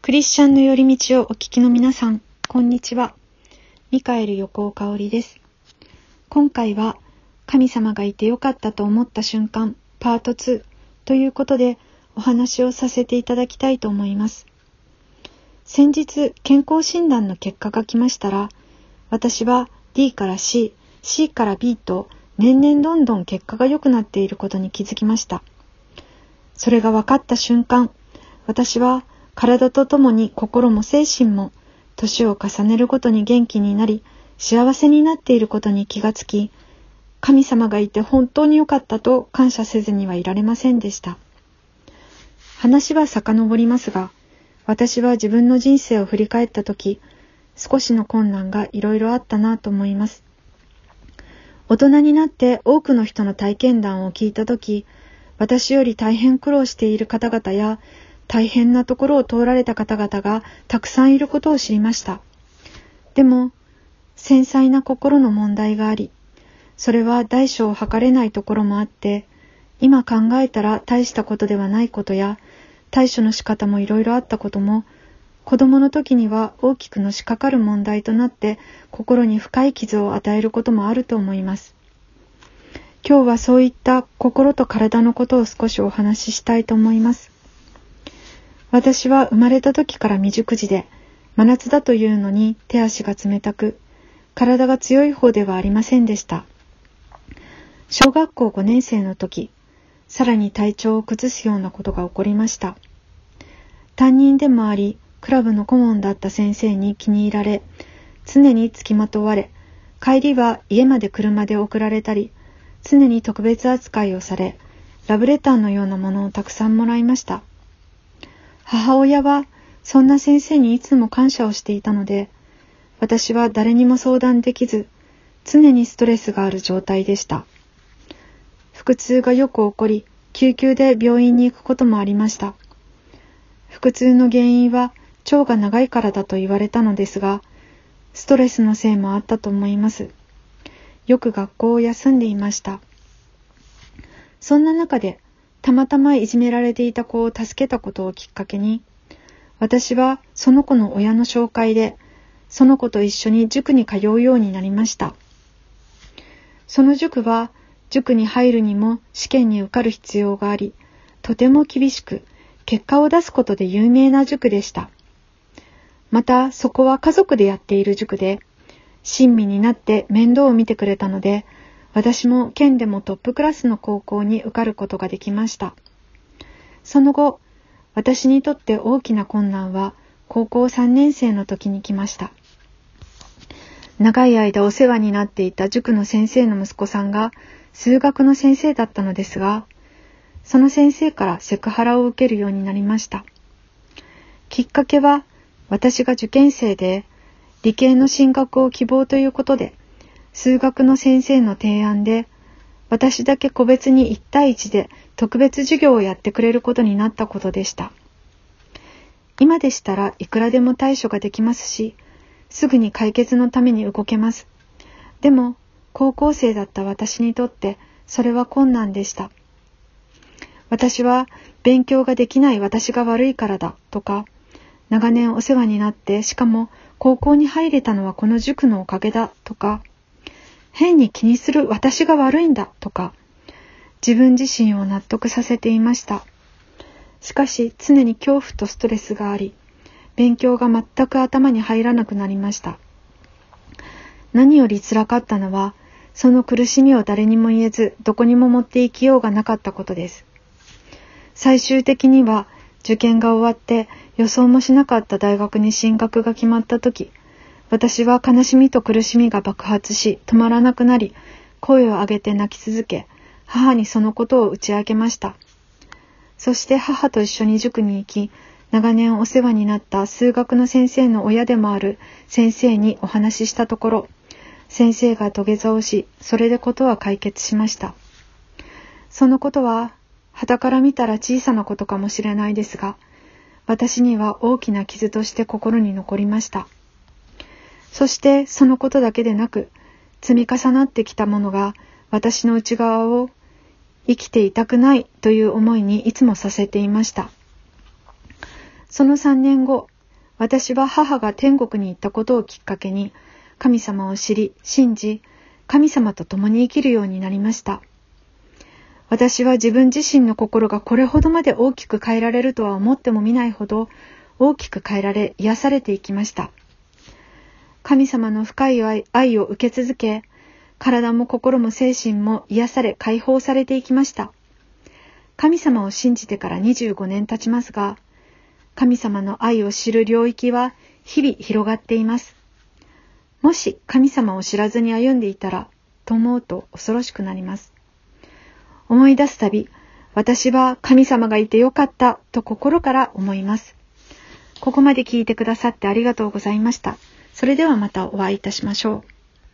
クリスチャンの寄り道をお聞きの皆さん、こんにちは。ミカエル横尾香織です。今回は神様がいてよかったと思った瞬間パート2ということでお話をさせていただきたいと思います。先日健康診断の結果が来ましたら、私は D から C、C から B と年々どんどん結果が良くなっていることに気づきました。それが分かった瞬間、私は体とともに心も精神も年を重ねるごとに元気になり幸せになっていることに気がつき、神様がいて本当に良かったと感謝せずにはいられませんでした。話は遡りますが、私は自分の人生を振り返ったとき、少しの困難がいろいろあったなと思います。大人になって多くの人の体験談を聞いたとき、私より大変苦労している方々や大変なところを通られた方々がたくさんいることを知りました。でも、繊細な心の問題があり、それは大小を測れないところもあって、今考えたら大したことではないことや、対処の仕方もいろいろあったことも、子供の時には大きくのしかかる問題となって心に深い傷を与えることもあると思います。今日はそういった心と体のことを少しお話ししたいと思います。私は生まれた時から未熟児で、真夏だというのに手足が冷たく、体が強い方ではありませんでした。小学校5年生の時、さらに体調を崩すようなことが起こりました。担任でもあり、クラブの顧問だった先生に気に入られ、常に付きまとわれ、帰りは家まで車で送られたり、常に特別扱いをされ、ラブレターのようなものをたくさんもらいました。母親はそんな先生にいつも感謝をしていたので、私は誰にも相談できず、常にストレスがある状態でした。腹痛がよく起こり、救急で病院に行くこともありました。腹痛の原因は腸が長いからだと言われたのですが、ストレスのせいもあったと思います。よく学校を休んでいました。そんな中で、たまたまいじめられていた子を助けたことをきっかけに、私はその子の親の紹介で、その子と一緒に塾に通うようになりました。その塾は、塾に入るにも試験に受かる必要があり、とても厳しく、結果を出すことで有名な塾でした。また、そこは家族でやっている塾で、親身になって面倒を見てくれたので、私も県でもトップクラスの高校に受かることができました。その後、私にとって大きな困難は高校3年生の時に来ました。長い間お世話になっていた塾の先生の息子さんが数学の先生だったのですが、その先生からセクハラを受けるようになりました。きっかけは私が受験生で理系の進学を希望ということで、数学の先生の提案で、私だけ個別に1対1で特別授業をやってくれることになったことでした。今でしたらいくらでも対処ができますし、すぐに解決のために動けます。でも、高校生だった私にとってそれは困難でした。私は勉強ができない私が悪いからだとか、長年お世話になってしかも高校に入れたのはこの塾のおかげだとか、変に気にする私が悪いんだとか、自分自身を納得させていました。しかし常に恐怖とストレスがあり、勉強が全く頭に入らなくなりました。何より辛かったのは、その苦しみを誰にも言えず、どこにも持っていきようがなかったことです。最終的には受験が終わって予想もしなかった大学に進学が決まった時、私は悲しみと苦しみが爆発し止まらなくなり、声を上げて泣き続け、母にそのことを打ち明けました。そして母と一緒に塾に行き、長年お世話になった数学の先生の親でもある先生にお話ししたところ、先生が土下座をし、それでことは解決しました。そのことは、傍から見たら小さなことかもしれないですが、私には大きな傷として心に残りました。そしてそのことだけでなく、積み重なってきたものが私の内側を生きていたくないという思いにいつもさせていました。その3年後、 私は母が天国に行ったことをきっかけに、神様を知り、信じ、神様と共に生きるようになりました。私は自分自身の心がこれほどまで大きく変えられるとは思ってもみないほど大きく変えられ、癒されていきました。神様の深い愛を受け続け、体も心も精神も癒され、解放されていきました。神様を信じてから25年経ちますが、神様の愛を知る領域は日々広がっています。もし神様を知らずに歩んでいたら、と思うと恐ろしくなります。思い出すたび、私は神様がいてよかったと心から思います。ここまで聞いてくださってありがとうございました。それではまたお会いいたしましょう。